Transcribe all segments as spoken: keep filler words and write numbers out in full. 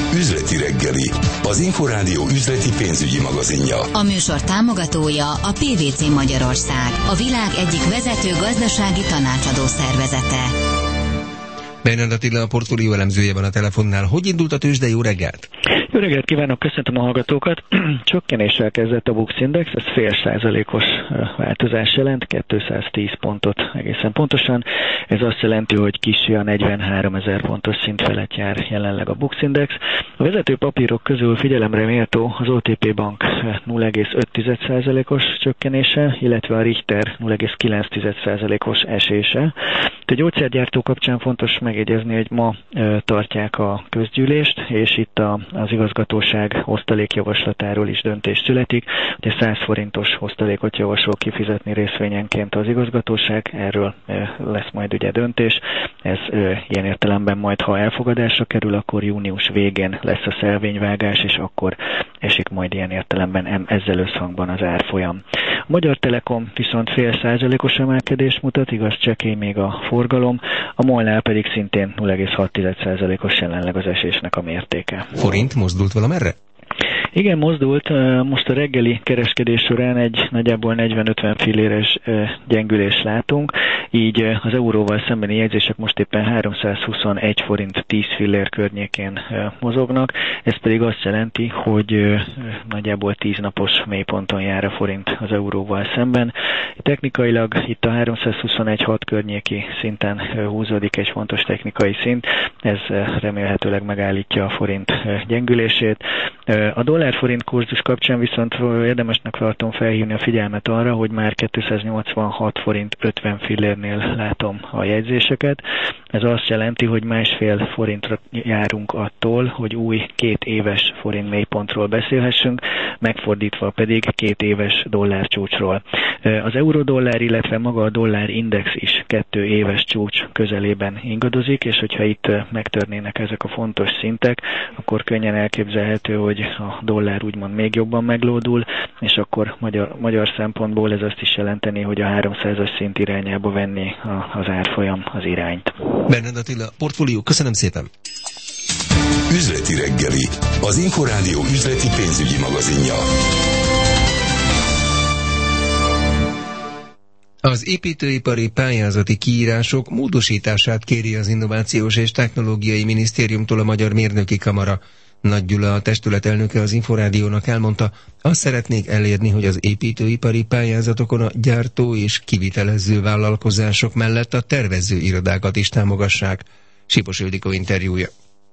Üzleti reggeli, az Inforádió üzleti pénzügyi magazinja. A műsor támogatója a pé vé cé Magyarország, a világ egyik vezető gazdasági tanácsadó szervezete. Bernard Attila, a portfólió elemzője van a telefonnál. Hogy indult a tőzsde? Jó reggelt! Jó reggelt kívánok, köszöntöm a hallgatókat. Csökkenéssel kezdett a Bux Index, ez fél százalékos változás jelent, kétszáztíz pontot egészen pontosan. Ez azt jelenti, hogy kissé a negyvenháromezer pontos szint felett jár jelenleg a Bux Index. A vezető papírok közül figyelemre méltó az o té pé Bank nulla egész öt százalékos csökkenése, illetve a Richter nulla egész kilenc százalékos esése. A gyógyszergyártó kapcsán fontos megjegyezni, hogy ma e, tartják a közgyűlést, és itt a, az igazgatóság osztalékjavaslatáról is döntés születik. Ugye száz forintos osztalékot javasol kifizetni részvényenként az igazgatóság, erről e, lesz majd ugye döntés. Ez e, ilyen értelemben majd, ha elfogadásra kerül, akkor június végén lesz a szelvényvágás, és akkor esik majd ilyen értelemben ezzel összhangban az árfolyam. A Magyar Telekom viszont fél százalékos emelkedést mutat, igaz csekély még a forgalom, a MOL-nál pedig szintén nulla egész hat százalékos jelenleg az esésnek a mértéke. Forint mozdult valamerre? Igen, mozdult. Most a reggeli kereskedés során egy nagyjából negyven-ötven filléres gyengülést látunk, így az euróval szembeni jegyzések most éppen háromszázhuszonegy forint tíz fillér környékén mozognak, ez pedig azt jelenti, hogy nagyjából tíz napos mélyponton jár a forint az euróval szemben. Technikailag itt a háromszázhuszonegy hat környéki szinten húzódik egy fontos technikai szint, ez remélhetőleg megállítja a forint gyengülését. A dollár-forint kurzus kapcsán viszont érdemesnek tartom felhívni a figyelmet arra, hogy már kétszáznyolcvanhat forint ötven fillérnél látom a jegyzéseket. Ez azt jelenti, hogy másfél forintra járunk attól, hogy új két éves forint mélypontról beszélhessünk, megfordítva pedig két éves dollárcsúcsról. Az euró-dollár, illetve maga a dollár-index is kettő éves csúcs közelében ingadozik, és hogyha itt megtörnének ezek a fontos szintek, akkor könnyen elképzelhető, hogy a dollár úgymond még jobban meglódul, és akkor magyar, magyar szempontból ez azt is jelenteni, hogy a háromszázas szint irányába venni az árfolyam az irányt. Bernard Attila, portfólió, köszönöm szépen! Üzleti reggeli, az Inforádió üzleti pénzügyi magazinja. Az építőipari pályázati kiírások módosítását kéri az Innovációs és Technológiai Minisztériumtól a Magyar Mérnöki Kamara. Nagy Gyula, a testület elnöke az Inforádiónak elmondta, azt szeretnék elérni, hogy az építőipari pályázatokon a gyártó és kivitelező vállalkozások mellett a tervező irodákat is támogassák. Sipos Ildikó interjúja.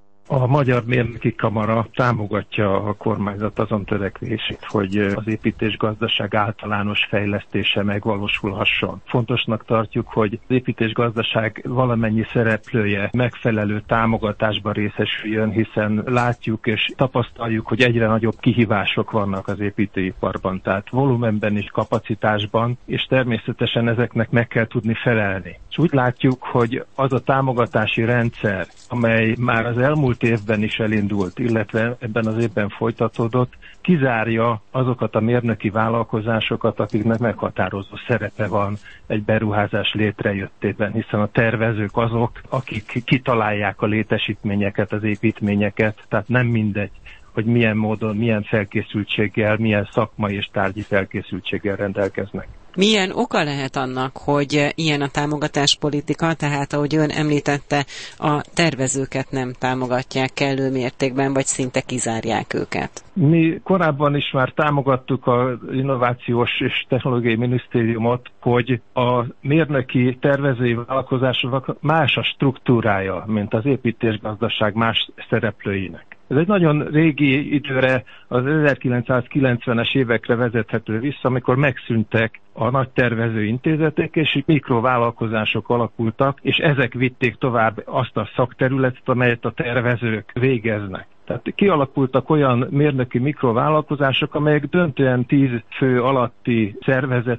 A Magyar Mérnöki Kamara támogatja a kormányzat azon törekvését, hogy az építésgazdaság általános fejlesztése megvalósulhasson. Fontosnak tartjuk, hogy az építésgazdaság valamennyi szereplője megfelelő támogatásban részesüljön, hiszen látjuk és tapasztaljuk, hogy egyre nagyobb kihívások vannak az építőiparban, tehát volumenben és kapacitásban, és természetesen ezeknek meg kell tudni felelni. És úgy látjuk, hogy az a támogatási rendszer, amely már az elmúlt évben is elindult, illetve ebben az évben folytatódott, kizárja azokat a mérnöki vállalkozásokat, akiknek meghatározó szerepe van egy beruházás létrejöttében, hiszen a tervezők azok, akik kitalálják a létesítményeket, az építményeket, tehát nem mindegy, hogy milyen módon, milyen felkészültséggel, milyen szakmai és tárgyi felkészültséggel rendelkeznek. Milyen oka lehet annak, hogy ilyen a támogatáspolitika, tehát ahogy ön említette, a tervezőket nem támogatják kellő mértékben, vagy szinte kizárják őket? Mi korábban is már támogattuk az Innovációs és Technológiai Minisztériumot, hogy a mérnöki tervezői vállalkozásoknak más a struktúrája, mint az építésgazdaság más szereplőinek. Ez egy nagyon régi időre, az ezerkilencszázkilencvenes évekre vezethető vissza, amikor megszűntek a nagy tervező intézetek, és mikrovállalkozások alakultak, és ezek vitték tovább azt a szakterületet, amelyet a tervezők végeznek. Tehát kialakultak olyan mérnöki mikrovállalkozások, amelyek döntően tíz fő alatti szervezetek,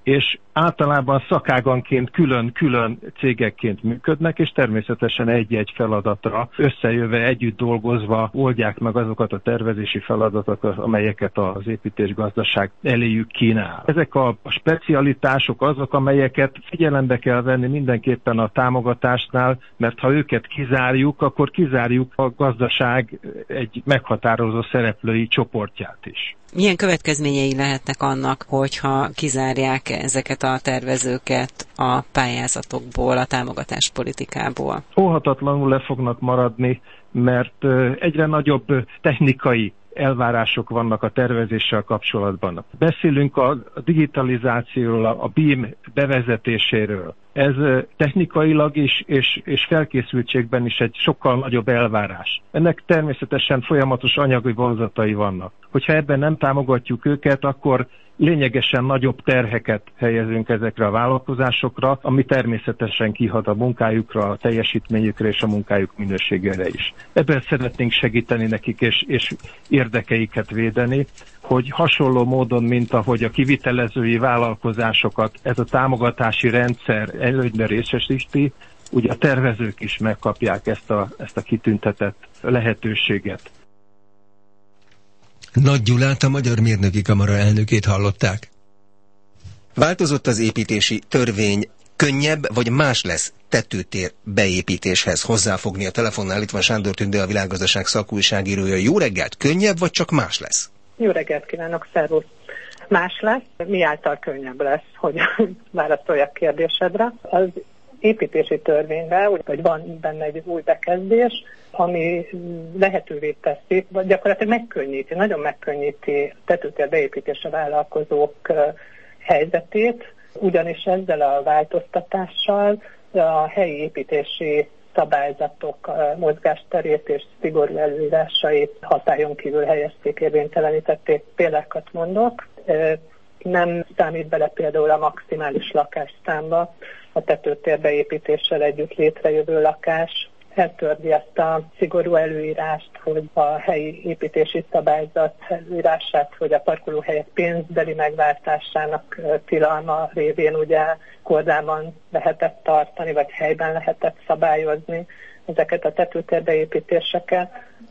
és általában szakáganként külön-külön cégekként működnek, és természetesen egy-egy feladatra összejöve, együtt dolgozva oldják meg azokat a tervezési feladatokat, amelyeket az építésgazdaság eléjük kínál. Ezek a specialitások azok, amelyeket figyelembe kell venni mindenképpen a támogatásnál, mert ha őket kizárjuk, akkor kizárjuk a gazdaság egy meghatározó szereplői csoportját is. Milyen következményei lehetnek annak, hogyha kizárják ezeket a tervezőket a pályázatokból, a támogatáspolitikából? Óhatatlanul le fognak maradni, mert egyre nagyobb technikai elvárások vannak a tervezéssel kapcsolatban. Beszélünk a digitalizációról, a bé i em bevezetéséről. Ez technikailag is és, és felkészültségben is egy sokkal nagyobb elvárás. Ennek természetesen folyamatos anyagi vonzatai vannak. Hogyha ebben nem támogatjuk őket, akkor lényegesen nagyobb terheket helyezünk ezekre a vállalkozásokra, ami természetesen kihat a munkájukra, a teljesítményükre és a munkájuk minőségére is. Ebben szeretnénk segíteni nekik és, és érdekeiket védeni, hogy hasonló módon, mint ahogy a kivitelezői vállalkozásokat ez a támogatási rendszer előnyben részesíti, ugye a tervezők is megkapják ezt a, ezt a kitüntetett lehetőséget. Nagy Gyulát, a Magyar Mérnöki Kamara elnökét hallották. Változott az építési törvény, könnyebb vagy más lesz tetőtér beépítéshez hozzáfogni? A telefonnál itt van Sándor Tünde, a Világgazdaság szakújságírója. Jó reggelt, könnyebb vagy csak más lesz? Jó reggelt kívánok, szervusz! Más lesz, mi által könnyebb lesz, hogy válaszoljak kérdésedre. Az építési törvényben, vagy van benne egy új bekezdés, ami lehetővé teszi, vagy gyakorlatilag megkönnyíti, nagyon megkönnyíti a tetőtér beépítésre vállalkozók helyzetét, ugyanis ezzel a változtatással a helyi építési szabályzatok mozgásterét és szigorú előírásait hatályon kívül helyezték, érvénytelenítették. Példákat mondok, nem számít bele például a maximális lakásszámba a tetőtér beépítéssel együtt létrejövő lakás. Eltördi ezt a szigorú előírást, hogy a helyi építési szabályzat előírását, hogy a parkolóhelyek pénzbeli megváltásának tilalma révén ugye kordában lehetett tartani, vagy helyben lehetett szabályozni ezeket a tetőtérbeépítéseket.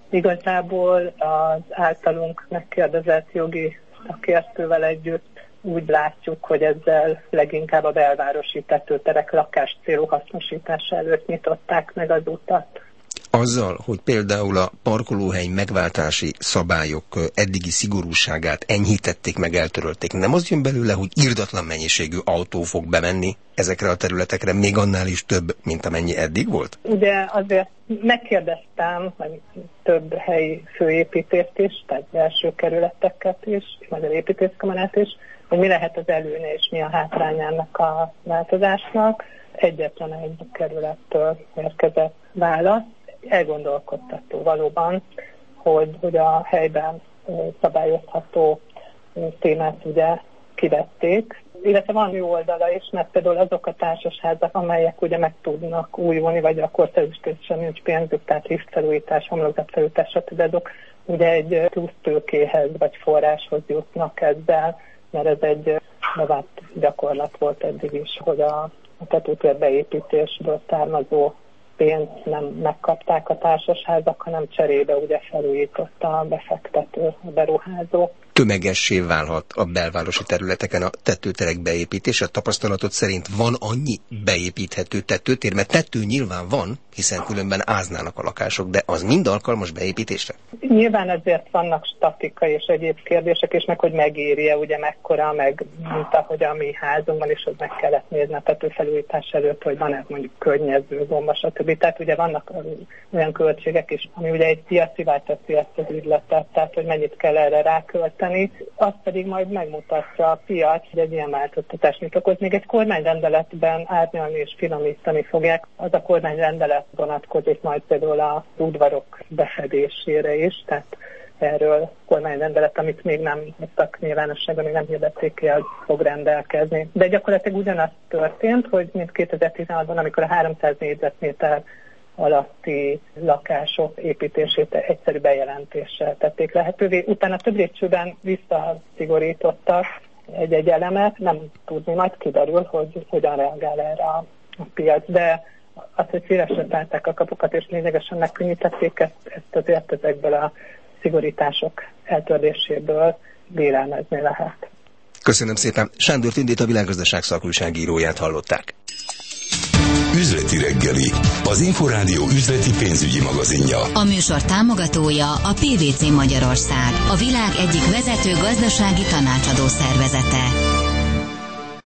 Igazából az általunk megkérdezett jogi szakértővel együtt úgy látjuk, hogy ezzel leginkább a belvárosi tetőterek lakáscélú hasznosítása előtt nyitották meg az utat. Azzal, hogy például a parkolóhely megváltási szabályok eddigi szigorúságát enyhítették, meg eltörölték, nem az jön belőle, hogy irdatlan mennyiségű autó fog bemenni ezekre a területekre, még annál is több, mint amennyi eddig volt? Ugye azért megkérdeztem több helyi főépítést is, tehát belső kerületeket is, Magyar Építészkamarát is, hogy mi lehet az előnye és mi a hátrányának a változásnak. Egyetlen egy kerülettől érkezett válasz. Elgondolkodtató valóban, hogy, hogy a helyben szabályozható témát ugye kivették, illetve van jó oldala is, mert például azok a társasházak, amelyek ugye meg tudnak újulni, vagy a korszerűsítésre nincs pénzük, tehát liftfelújítás, homlokzatfelújítás, stb. Azok ugye egy plusz tőkéhez vagy forráshoz jutnak ezzel, mert ez egy bevált gyakorlat volt eddig is, hogy a, a tetőtér beépítésből származó pénzt nem megkapták a társasházak, hanem cserébe ugye felújította a befektető, a beruházó. Tömegessé válhat a belvárosi területeken a tetőterek beépítése. A tapasztalatot szerint van annyi beépíthető tetőtér, mert tető nyilván van, hiszen különben áznának a lakások, de az mind alkalmas beépítésre? Nyilván ezért vannak statikai és egyéb kérdések, és meg hogy megéri-e, ugye mekkora, meg mint ahogy a mi házunkban is, hogy meg kellett nézni a tetőfelújítás előtt, hogy van ez mondjuk könnyező gomba, stb. Tehát ugye vannak olyan költségek is, ami ugye egy piacivá teszi ezt az ügyletet, tehát hogy mennyit kell erre rákölteni. Azt pedig majd megmutatja a piac, hogy egy ilyen változtatás mit okoz. Még egy kormányrendeletben árnyalni és finomítani fogják. Az a kormányrendelet vonatkozik majd például az udvarok befedésére is, tehát erről kormányrendelet, amit még nem hoztak nyilvánosságban, még nem hirdették ki, az fog rendelkezni. De gyakorlatilag ugyanaz történt, hogy mint kétezer-tizenhatban, amikor a háromszáz négyzetméter alatti lakások építését egyszerű bejelentéssel tették lehetővé. Utána több lépcsőben visszaszigorítottak, egy-egy elemet, nem tudni, majd kiderül, hogy hogyan reagál erre a, a piac. De az, hogy szélesre tárták a kapukat és lényegesen megkönnyítették, ezt, ezt azért ezekből a szigorítások eltörléséből vélelmezni lehet. Köszönöm szépen. Sándor Tündét, a Világgazdaság szakújságíróját hallották. Üzleti reggeli, az Inforádió üzleti pénzügyi magazinja. A műsor támogatója a pé vé cé Magyarország, a világ egyik vezető gazdasági tanácsadó szervezete.